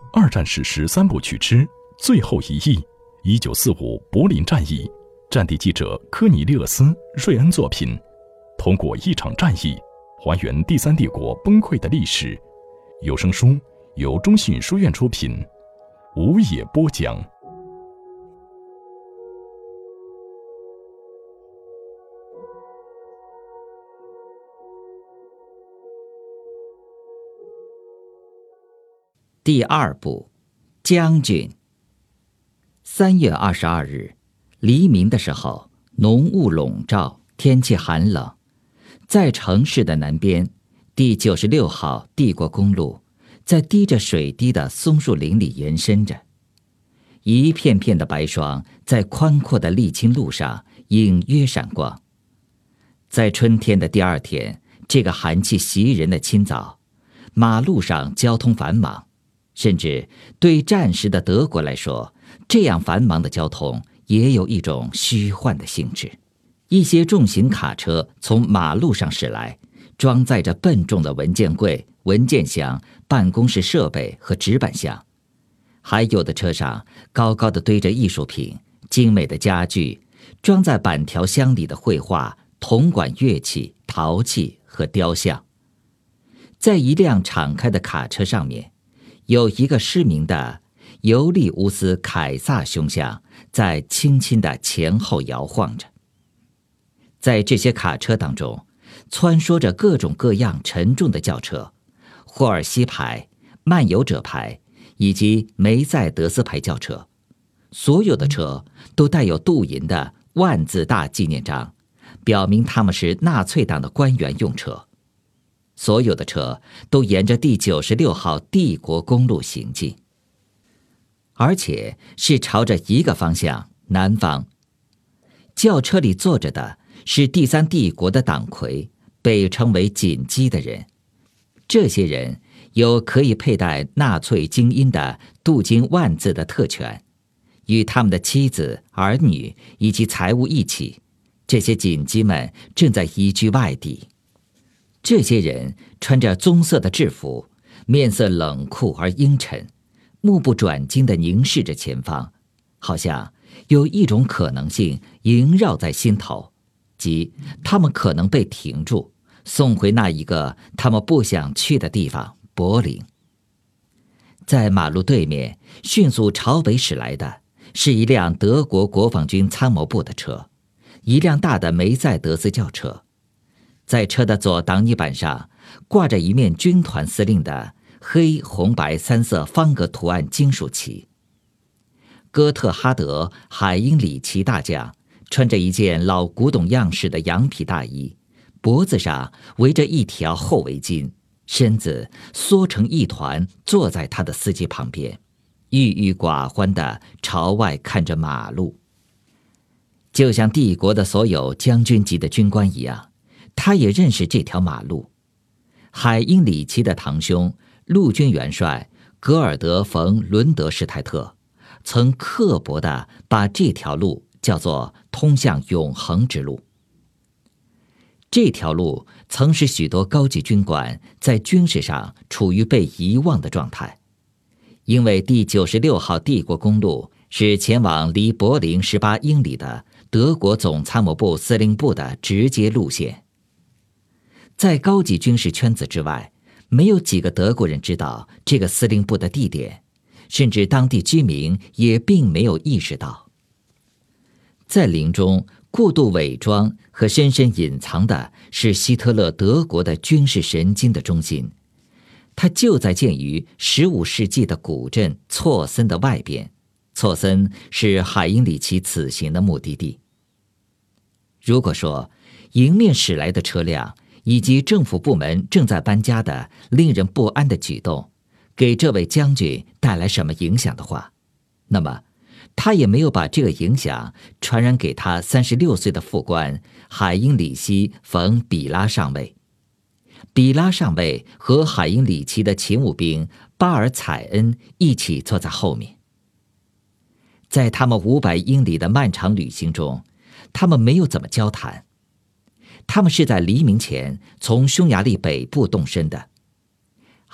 二战史实三部曲之最后一役，1945柏林战役，战地记者科尼利厄斯·瑞恩作品，通过一场战役还原第三帝国崩溃的历史。有声书由中信书院出品，吴野播讲。 第二部，将军。3月22日，黎明的时候，浓雾笼罩，天气寒冷。在城市的南边，第96号帝国公路在滴着水滴的松树林里延伸着，一片片的白霜在宽阔的沥青路上隐约闪光。在春天的第二天，这个寒气袭人的清早，马路上交通繁忙。甚至对战时的德国来说，这样繁忙的交通也有一种虚幻的性质。一些重型卡车从马路上驶来，装载着笨重的文件柜、文件箱、办公室设备和纸板箱。还有的车上高高地堆着艺术品、精美的家具，装在板条箱里的绘画、铜管乐器、陶器和雕像。在一辆敞开的卡车上面，有一个失明的尤利乌斯·凯撒胸像在轻轻地前后摇晃着。在这些卡车当中，穿梭着各种各样沉重的轿车，霍尔西牌、漫游者牌以及梅赛德斯牌轿车。所有的车都带有镀银的万字大纪念章，表明他们是纳粹党的官员用车。所有的车都沿着第96号帝国公路行进，而且是朝着一个方向，南方。轿车里坐着的是第三帝国的党魁，被称为锦鸡的人。这些人有可以佩戴纳粹精英的镀金万字的特权，与他们的妻子、儿女以及财物一起，这些锦鸡们正在移居外地。这些人穿着棕色的制服，面色冷酷而阴沉，目不转睛地凝视着前方，好像有一种可能性萦绕在心头，即他们可能被停住，送回那一个他们不想去的地方——柏林。在马路对面迅速朝北驶来的是一辆德国国防军参谋部的车，一辆大的梅赛德斯轿车。在车的左挡泥板上挂着一面军团司令的黑、红、白三色方格图案金属旗。哥特哈德·海因里奇大将穿着一件老古董样式的羊皮大衣，脖子上围着一条厚围巾，身子缩成一团，坐在他的司机旁边，郁郁寡欢地朝外看着马路。就像帝国的所有将军级的军官一样，他也认识这条马路。海因里奇的堂兄陆军元帅格尔德·冯·伦德施泰特曾刻薄地把这条路叫做通向永恒之路。这条路曾使许多高级军官在军事上处于被遗忘的状态，因为第96号帝国公路是前往离柏林18英里的德国总参谋部司令部的直接路线。在高级军事圈子之外，没有几个德国人知道这个司令部的地点，甚至当地居民也并没有意识到。在林中过度伪装和深深隐藏的是希特勒德国的军事神经的中心，它就在建于15世纪的古镇措森的外边。措森是海因里奇此行的目的地。如果说迎面驶来的车辆以及政府部门正在搬家的令人不安的举动给这位将军带来什么影响的话，那么他也没有把这个影响传染给他36岁的副官海因里希·冯·比拉上尉。比拉上尉和海因里奇的勤务兵巴尔采恩一起坐在后面。在他们500英里的漫长旅行中，他们没有怎么交谈。他们是在黎明前从匈牙利北部动身的。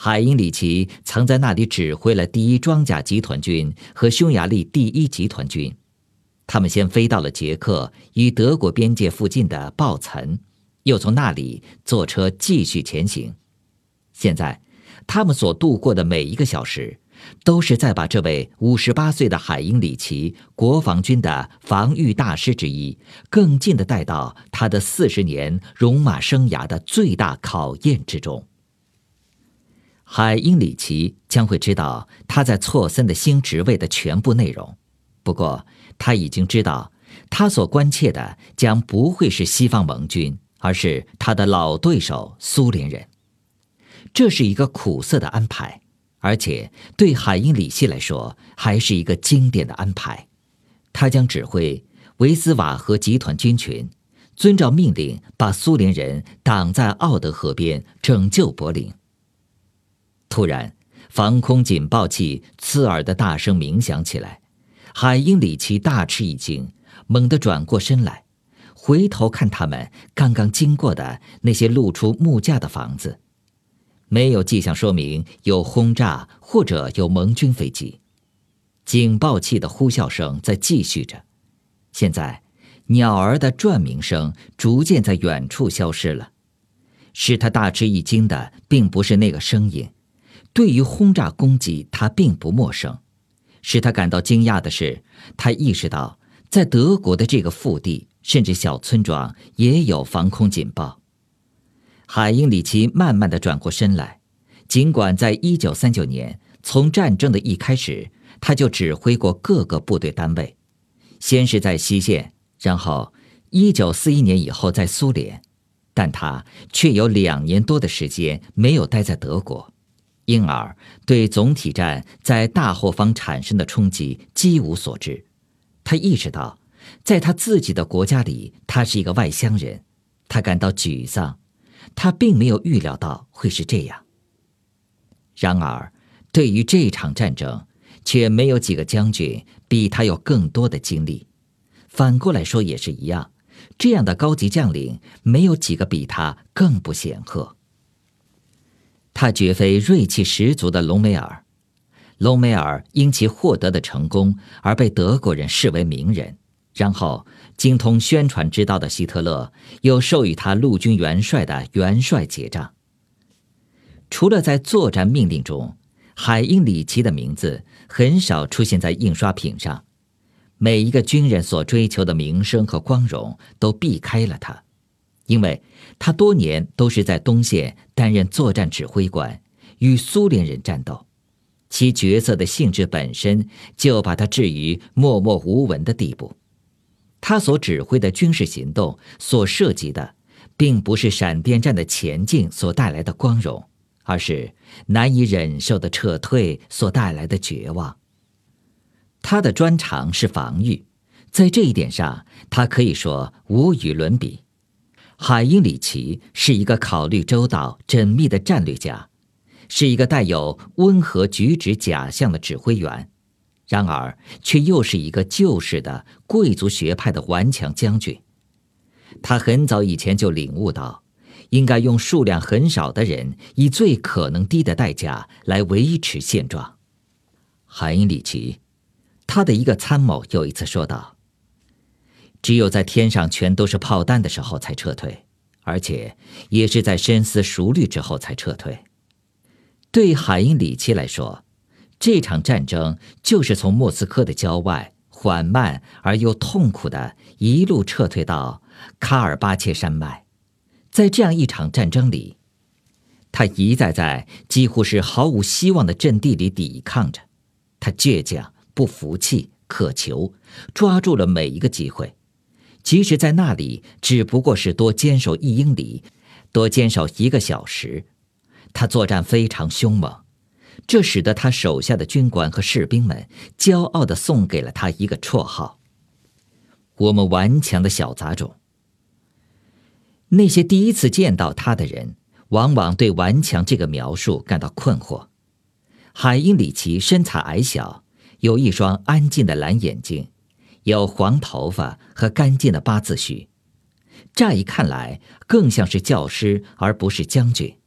海因里奇曾在那里指挥了第一装甲集团军和匈牙利第一集团军。他们先飞到了捷克与德国边界附近的鲍岑，又从那里坐车继续前行。现在他们所度过的每一个小时，都是在把这位58岁的海因里奇，国防军的防御大师之一，更近地带到他的40年戎马生涯的最大考验之中。海因里奇将会知道他在错森的新职位的全部内容，不过他已经知道，他所关切的将不会是西方盟军，而是他的老对手苏联人。这是一个苦涩的安排，而且对海因里希来说还是一个经典的安排。他将指挥维斯瓦河集团军群，遵照命令把苏联人挡在奥德河边，拯救柏林。突然，防空警报器刺耳的大声鸣响起来，海因里奇大吃一惊，猛地转过身来，回头看他们刚刚经过的那些露出木架的房子，没有迹象说明有轰炸或者有盟军飞机。警报器的呼啸声在继续着，现在鸟儿的转鸣声逐渐在远处消失了。使他大吃一惊的并不是那个声音，对于轰炸攻击他并不陌生。使他感到惊讶的是，他意识到在德国的这个腹地甚至小村庄也有防空警报。海因里奇慢慢地转过身来，尽管在1939年从战争的一开始，他就指挥过各个部队单位，先是在西线，然后1941年以后在苏联，但他却有2年多的时间没有待在德国，因而对总体战在大后方产生的冲击几无所知。他意识到，在他自己的国家里，他是一个外乡人，他感到沮丧，他并没有预料到会是这样。然而，对于这场战争，却没有几个将军比他有更多的经历。反过来说也是一样，这样的高级将领，没有几个比他更不显赫。他绝非锐气十足的隆美尔。隆美尔因其获得的成功而被德国人视为名人，然后精通宣传之道的希特勒又授予他陆军元帅的元帅节章。除了在作战命令中，海因里奇的名字很少出现在印刷品上，每一个军人所追求的名声和光荣都避开了他，因为他多年都是在东线担任作战指挥官，与苏联人战斗，其角色的性质本身就把他置于默默无闻的地步。他所指挥的军事行动所涉及的，并不是闪电战的前进所带来的光荣，而是难以忍受的撤退所带来的绝望。他的专长是防御，在这一点上，他可以说无与伦比。海因里奇是一个考虑周到、缜密的战略家，是一个带有温和举止假象的指挥员，然而却又是一个旧式的贵族学派的顽强将军。他很早以前就领悟到，应该用数量很少的人，以最可能低的代价来维持现状。海因里奇，他的一个参谋有一次说道，只有在天上全都是炮弹的时候才撤退，而且也是在深思熟虑之后才撤退。对海因里奇来说，这场战争就是从莫斯科的郊外缓慢而又痛苦地一路撤退到卡尔巴切山脉。在这样一场战争里，他一再在几乎是毫无希望的阵地里抵抗着，他倔强、不服气、渴求，抓住了每一个机会，即使在那里只不过是多坚守1英里，多坚守1个小时。他作战非常凶猛，这使得他手下的军官和士兵们骄傲地送给了他一个绰号：我们顽强的小杂种。那些第一次见到他的人，往往对顽强这个描述感到困惑。海因里奇身材矮小，有一双安静的蓝眼睛，有黄头发和干净的八字须，乍一看来更像是教师而不是将军，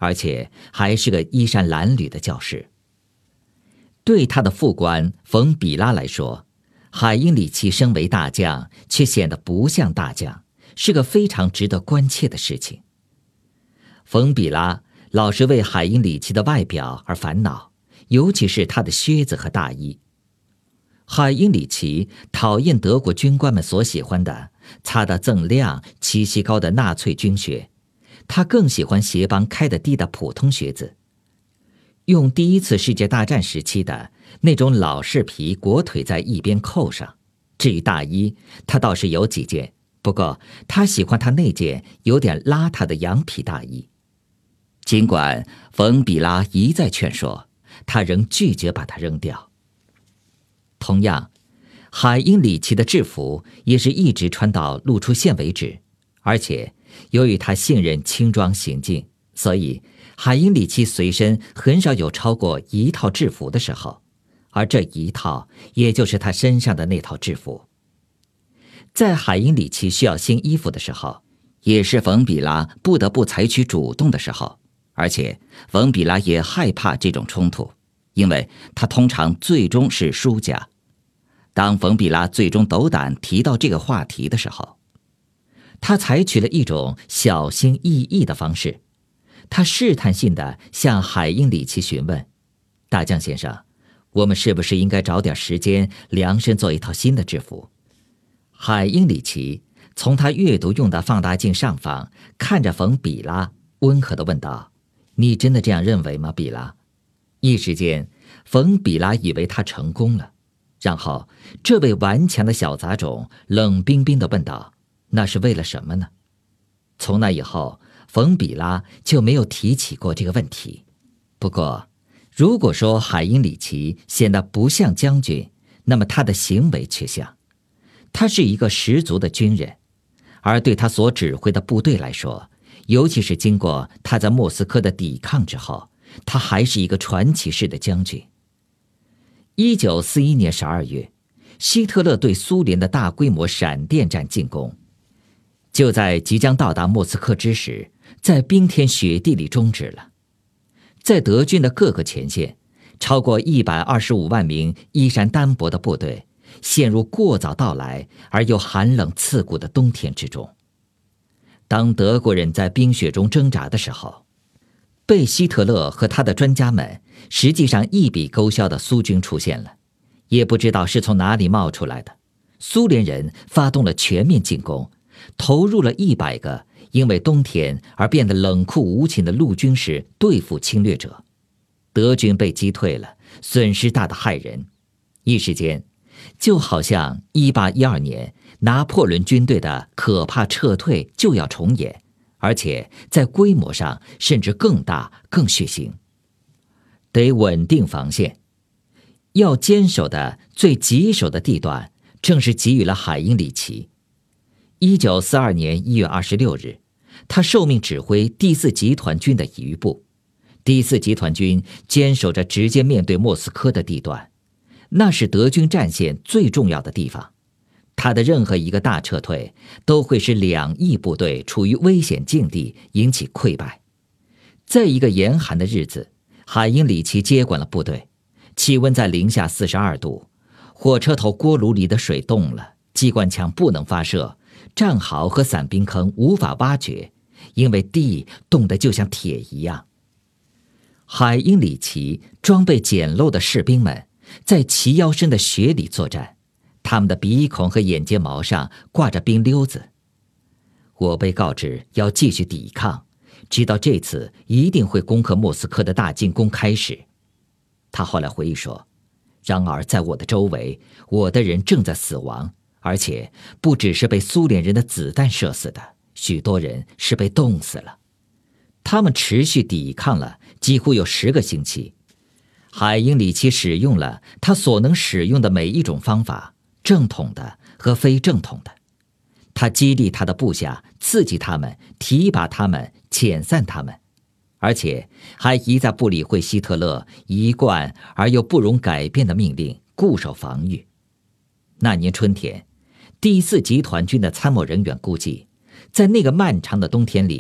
而且还是个衣衫褴褛的教士。对他的副官冯比拉来说，海因里奇身为大将，却显得不像大将，是个非常值得关切的事情。冯比拉老是为海因里奇的外表而烦恼，尤其是他的靴子和大衣。海因里奇讨厌德国军官们所喜欢的擦得锃亮、齐膝高的纳粹军靴，他更喜欢鞋帮开得低的普通靴子。用第一次世界大战时期的那种老式皮裹腿在一边扣上。至于大衣，他倒是有几件，不过他喜欢他那件有点邋遢的羊皮大衣。尽管冯比拉一再劝说，他仍拒绝把它扔掉。同样，海因里奇的制服也是一直穿到露出线为止，而且由于他信任轻装行进，所以海因里奇随身很少有超过一套制服的时候，而这一套也就是他身上的那套制服。在海因里奇需要新衣服的时候，也是冯比拉不得不采取主动的时候，而且冯比拉也害怕这种冲突，因为他通常最终是输家。当冯比拉最终斗胆提到这个话题的时候，他采取了一种小心翼翼的方式。他试探性地向海因里奇询问：大将先生，我们是不是应该找点时间量身做一套新的制服？海因里奇从他阅读用的放大镜上方看着冯比拉，温和地问道：你真的这样认为吗，比拉？一时间，冯比拉以为他成功了，然后这位顽强的小杂种冷冰冰地问道：那是为了什么呢？从那以后，冯比拉就没有提起过这个问题。不过，如果说海因里奇显得不像将军，那么他的行为却像。他是一个十足的军人，而对他所指挥的部队来说，尤其是经过他在莫斯科的抵抗之后，他还是一个传奇式的将军。1941年12月，希特勒对苏联的大规模闪电战进攻，就在即将到达莫斯科之时，在冰天雪地里终止了。在德军的各个前线，超过125万名衣衫单薄的部队陷入过早到来而又寒冷刺骨的冬天之中。当德国人在冰雪中挣扎的时候，被希特勒和他的专家们实际上一笔勾销的苏军出现了，也不知道是从哪里冒出来的。苏联人发动了全面进攻，投入了100个因为冬天而变得冷酷无情的陆军师对付侵略者。德军被击退了，损失大得骇人。一时间，就好像1812年拿破仑军队的可怕撤退就要重演，而且在规模上甚至更大更血腥。得稳定防线，要坚守的最棘手的地段正是给予了海因里奇。1942年1月26日，他受命指挥第4集团军的余部。第4集团军坚守着直接面对莫斯科的地段，那是德军战线最重要的地方。他的任何一个大撤退都会使两翼部队处于危险境地，引起溃败。在一个严寒的日子，海因里奇接管了部队，气温在零下42度，火车头锅炉里的水冻了，机关枪不能发射，战壕和伞兵坑无法挖掘，因为地冻得就像铁一样。海因里奇装备简陋的士兵们在齐腰深的雪里作战，他们的鼻孔和眼睫毛上挂着冰溜子。我被告知要继续抵抗，直到这次一定会攻克莫斯科的大进攻开始。他后来回忆说，然而在我的周围，我的人正在死亡，而且不只是被苏联人的子弹射死的，许多人是被冻死了。他们持续抵抗了几乎有10个星期。海因里奇使用了他所能使用的每一种方法，正统的和非正统的。他激励他的部下，刺激他们，提拔他们，遣散他们，而且还一再不理会希特勒一贯而又不容改变的命令，固守防御。那年春天，第4集团军的参谋人员估计，在那个漫长的冬天里，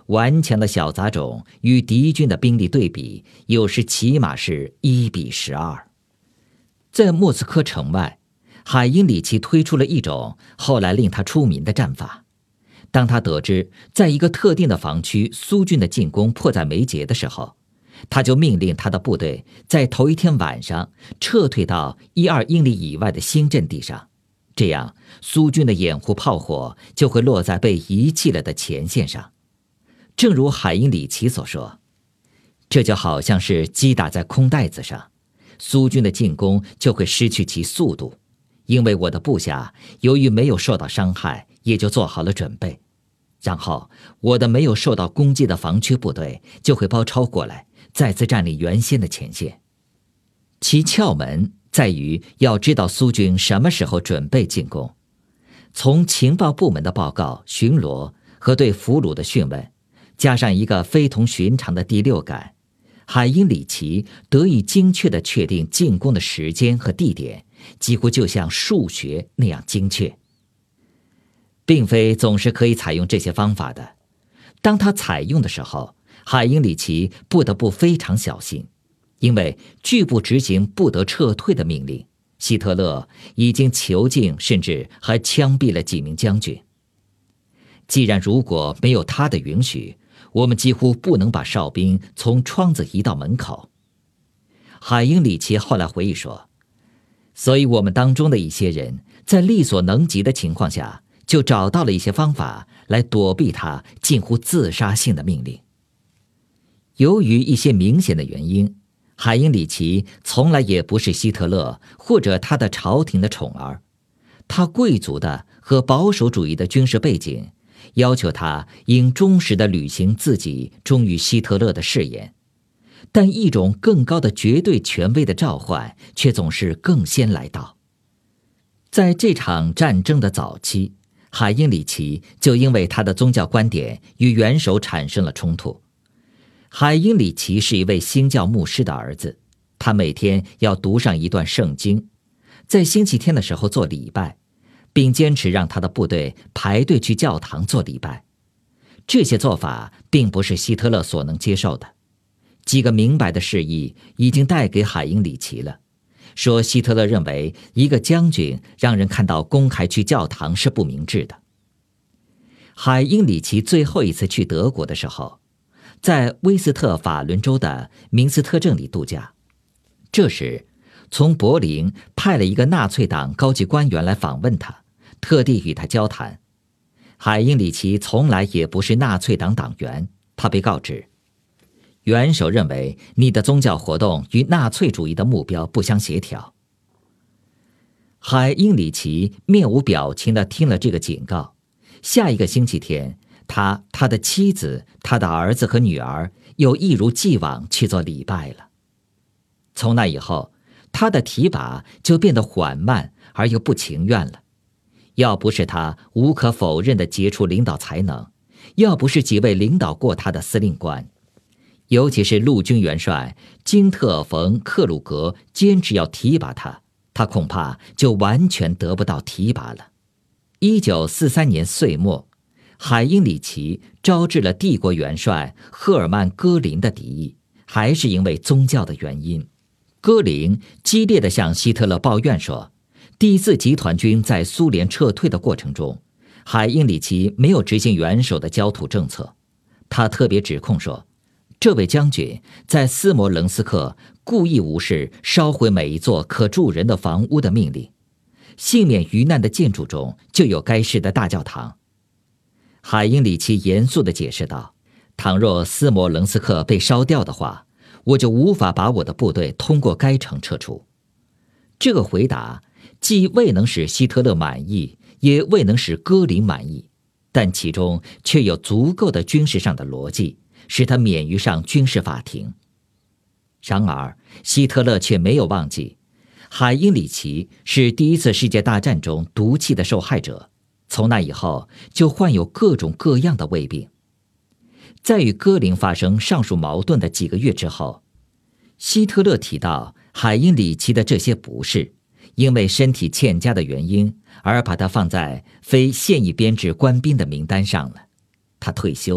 顽强的小杂种与敌军的兵力对比，有时起码是1:12。在莫斯科城外，海因里奇推出了一种后来令他出名的战法。当他得知在一个特定的防区苏军的进攻迫在眉睫的时候，他就命令他的部队在头一天晚上撤退到1-2英里以外的新阵地上，这样苏军的掩护炮火就会落在被遗弃了的前线上。正如海因里奇所说，这就好像是击打在空袋子上，苏军的进攻就会失去其速度，因为我的部下由于没有受到伤害，也就做好了准备。然后我的没有受到攻击的防区部队就会包抄过来，再次占领原先的前线。其窍门在于要知道苏军什么时候准备进攻。从情报部门的报告、巡逻和对俘虏的讯问，加上一个非同寻常的第六感，海因里奇得以精确地确定进攻的时间和地点，几乎就像数学那样精确。并非总是可以采用这些方法的。当他采用的时候，海因里奇不得不非常小心，因为拒不执行不得撤退的命令，希特勒已经囚禁甚至还枪毙了几名将军。既然如果没有他的允许，我们几乎不能把哨兵从窗子移到门口。海因里奇后来回忆说，所以我们当中的一些人在力所能及的情况下，就找到了一些方法来躲避他近乎自杀性的命令。由于一些明显的原因，海因里奇从来也不是希特勒或者他的朝廷的宠儿。他贵族的和保守主义的军事背景要求他应忠实地履行自己忠于希特勒的誓言，但一种更高的绝对权威的召唤却总是更先来到。在这场战争的早期，海因里奇就因为他的宗教观点与元首产生了冲突。海因里奇是一位新教牧师的儿子，他每天要读上一段圣经，在星期天的时候做礼拜，并坚持让他的部队排队去教堂做礼拜。这些做法并不是希特勒所能接受的。几个明白的示意已经带给海因里奇了，说希特勒认为一个将军让人看到公开去教堂是不明智的。海因里奇最后一次去德国的时候，在威斯特法伦州的明斯特镇里度假。这时从柏林派了一个纳粹党高级官员来访问他，特地与他交谈。海因里奇从来也不是纳粹党党员，他被告知元首认为你的宗教活动与纳粹主义的目标不相协调。海因里奇面无表情地听了这个警告。下一个星期天，他的妻子、他的儿子和女儿又一如既往去做礼拜了。从那以后，他的提拔就变得缓慢而又不情愿了。要不是他无可否认的杰出领导才能，要不是几位领导过他的司令官，尤其是陆军元帅金特冯·克鲁格坚持要提拔他，他恐怕就完全得不到提拔了。1943年岁末，海因里奇招致了帝国元帅赫尔曼·戈林的敌意，还是因为宗教的原因。戈林激烈地向希特勒抱怨说，第4集团军在苏联撤退的过程中，海因里奇没有执行元首的焦土政策。他特别指控说，这位将军在斯摩棱斯克故意无视烧毁每一座可住人的房屋的命令，幸免于难的建筑中就有该市的大教堂。海因里奇严肃地解释道，倘若斯摩棱斯克被烧掉的话，我就无法把我的部队通过该城撤出。这个回答既未能使希特勒满意，也未能使戈林满意，但其中却有足够的军事上的逻辑，使他免于上军事法庭。然而希特勒却没有忘记，海因里奇是第1次世界大战中毒气的受害者，从那以后就患有各种各样的胃病。在与戈林发生上述矛盾的几个月之后，希特勒提到海因里奇的这些不适，因为身体欠佳的原因而把他放在非现役编制官兵的名单上了。他退休，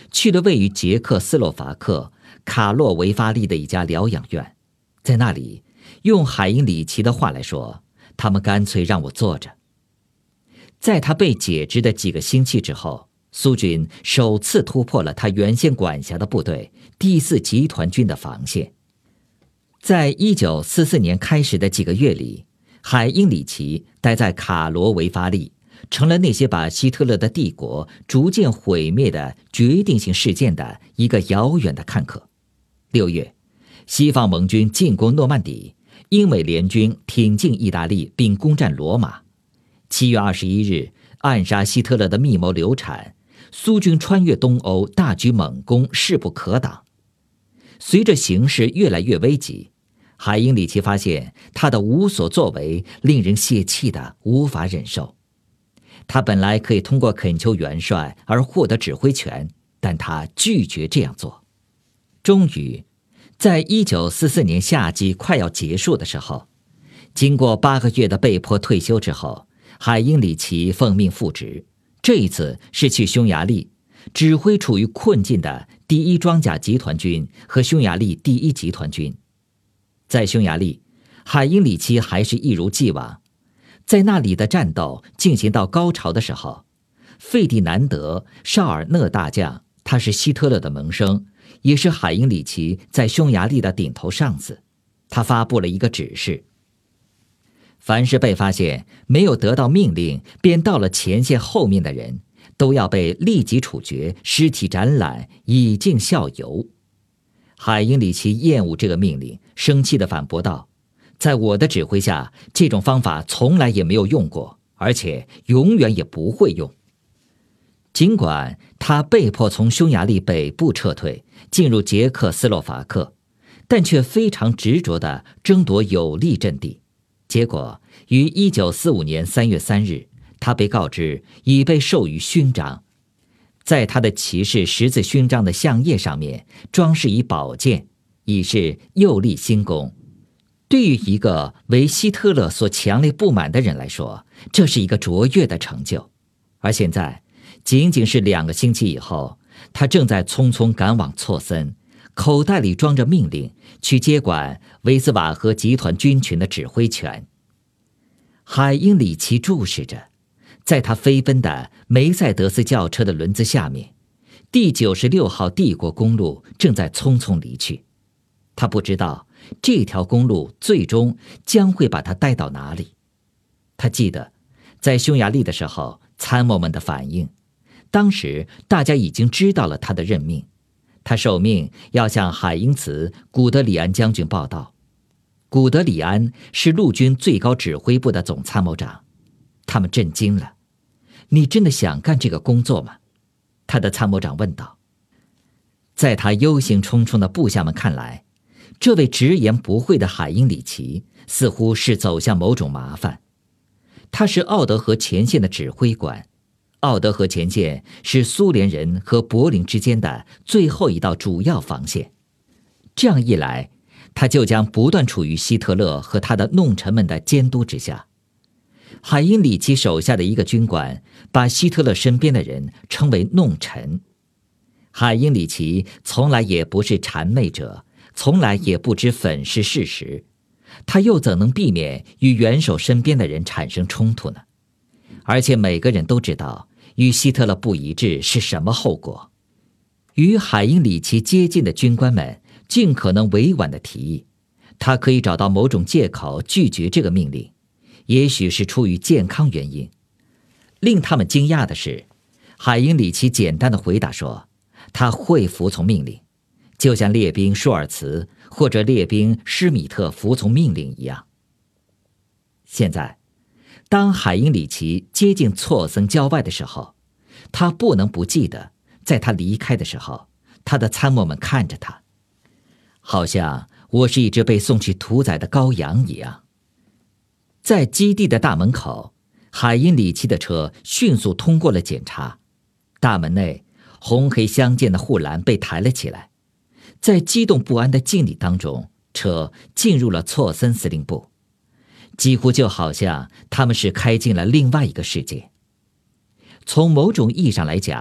去了位于捷克斯洛伐克卡洛维发利的一家疗养院。在那里，用海因里奇的话来说，他们干脆让我坐着。在他被解职的几个星期之后，苏军首次突破了他原先管辖的部队第4集团军的防线。在1944年开始的几个月里，海因里奇待在卡罗维发利，成了那些把希特勒的帝国逐渐毁灭的决定性事件的一个遥远的看客。6月，西方盟军进攻诺曼底，英美联军挺进意大利并攻占罗马。7月21日，暗杀希特勒的密谋流产，苏军穿越东欧，大举猛攻，势不可挡。随着形势越来越危急，海因里奇发现他的无所作为令人泄气的无法忍受。他本来可以通过恳求元帅而获得指挥权，但他拒绝这样做。终于，在1944年夏季快要结束的时候，经过8个月的被迫退休之后，海因里奇奉命复职。这一次是去匈牙利，指挥处于困境的第1装甲集团军和匈牙利第1集团军。在匈牙利，海因里奇还是一如既往。在那里的战斗进行到高潮的时候，费迪南德·绍尔讷大将，他是希特勒的盟生，也是海因里奇在匈牙利的顶头上司。他发布了一个指示：凡是被发现没有得到命令便到了前线后面的人，都要被立即处决，尸体展览，以儆效尤。海因里奇厌恶这个命令，生气地反驳道：在我的指挥下，这种方法从来也没有用过，而且永远也不会用。尽管他被迫从匈牙利北部撤退，进入捷克斯洛伐克，但却非常执着地争夺有利阵地。结果于1945年3月3日，他被告知已被授予勋章，在他的骑士十字勋章的项页上面装饰以宝剑，以示又立新功。对于一个为希特勒所强烈不满的人来说，这是一个卓越的成就。而现在仅仅是2个星期以后，他正在匆匆赶往措森，口袋里装着命令，去接管维斯瓦河集团军群的指挥权。海因里奇注视着，在他飞奔的梅赛德斯轿车的轮子下面，第96号帝国公路正在匆匆离去。他不知道这条公路最终将会把他带到哪里。他记得在匈牙利的时候参谋们的反应，当时大家已经知道了他的任命。他受命要向海因茨·古德里安将军报道。古德里安是陆军最高指挥部的总参谋长。他们震惊了。你真的想干这个工作吗？他的参谋长问道。在他忧心忡忡的部下们看来，这位直言不讳的海因里奇似乎是走向某种麻烦。他是奥德河前线的指挥官。奥德河前线是苏联人和柏林之间的最后一道主要防线。这样一来，他就将不断处于希特勒和他的弄臣们的监督之下。海因里奇手下的一个军官把希特勒身边的人称为弄臣。海因里奇从来也不是谄媚者，从来也不知粉饰事实，他又怎能避免与元首身边的人产生冲突呢？而且每个人都知道与希特勒不一致是什么后果。与海因里奇接近的军官们尽可能委婉地提议，他可以找到某种借口拒绝这个命令，也许是出于健康原因。令他们惊讶的是，海因里奇简单的回答说，他会服从命令，就像列兵舒尔茨或者列兵施米特服从命令一样。现在，当海因里奇接近措森郊外的时候，他不能不记得，在他离开的时候，他的参谋们看着他，好像我是一只被送去屠宰的羔羊一样。在基地的大门口，海因里奇的车迅速通过了检查。大门内红黑相间的护栏被抬了起来，在激动不安的敬礼当中，车进入了措森司令部，几乎就好像他们是开进了另外一个世界。从某种意义上来讲，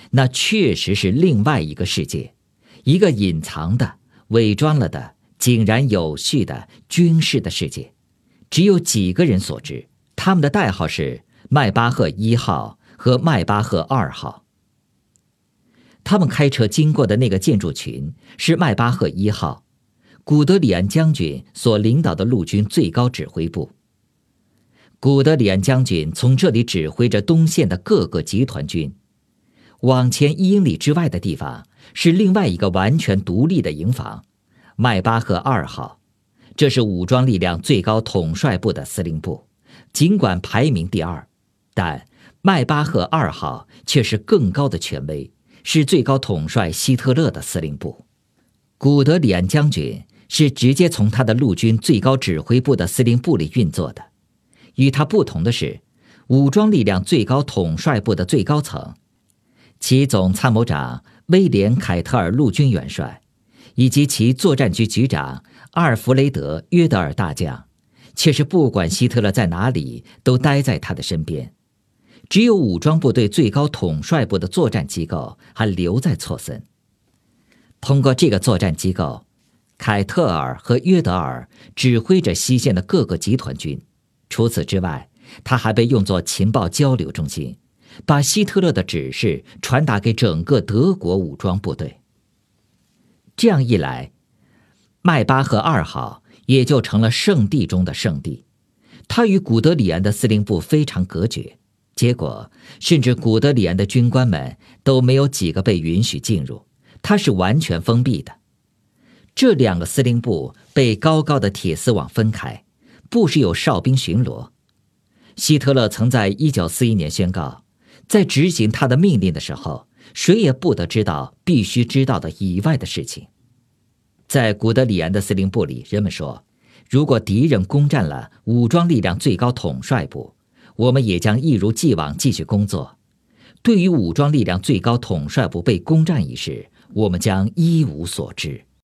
那确实是另外一个世界，一个隐藏的、伪装了的、井然有序的军事的世界，只有几个人所知，他们的代号是迈巴赫1号和迈巴赫2号。他们开车经过的那个建筑群是迈巴赫1号，古德里安将军所领导的陆军最高指挥部。古德里安将军从这里指挥着东线的各个集团军。往前1英里之外的地方是另外一个完全独立的营房，迈巴赫2号，这是武装力量最高统帅部的司令部，尽管排名第2，但迈巴赫2号却是更高的权威，是最高统帅希特勒的司令部。古德里安将军是直接从他的陆军最高指挥部的司令部里运作的。与他不同的是，武装力量最高统帅部的最高层，其总参谋长威廉·凯特尔陆军元帅，以及其作战局局长阿尔弗雷德·约德尔大将，却是不管希特勒在哪里，都待在他的身边。只有武装部队最高统帅部的作战机构还留在措森。通过这个作战机构，凯特尔和约德尔指挥着西线的各个集团军。除此之外，他还被用作情报交流中心，把希特勒的指示传达给整个德国武装部队。这样一来，迈巴赫2号也就成了圣地中的圣地。他与古德里安的司令部非常隔绝，结果甚至古德里安的军官们都没有几个被允许进入，它是完全封闭的。这2个司令部被高高的铁丝网分开，不时有哨兵巡逻。希特勒曾在1941年宣告，在执行他的命令的时候，谁也不得知道必须知道的以外的事情。在古德里安的司令部里，人们说，如果敌人攻占了武装力量最高统帅部，我们也将一如既往继续工作。对于武装力量最高统帅部被攻占一事，我们将一无所知。